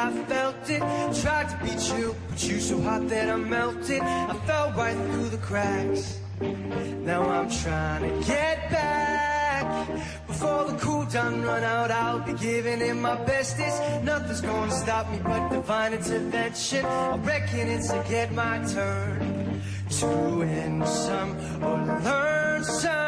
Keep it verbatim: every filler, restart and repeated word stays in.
I felt it. Tried to be chill, but you so hot that I melted. I fell right through the cracks. Now I'm trying to get back. Before the cool down run out, I'll be giving it my bestest. Nothing's gonna stop me but divine intervention. I reckon it's to get my turn to win some or learn some.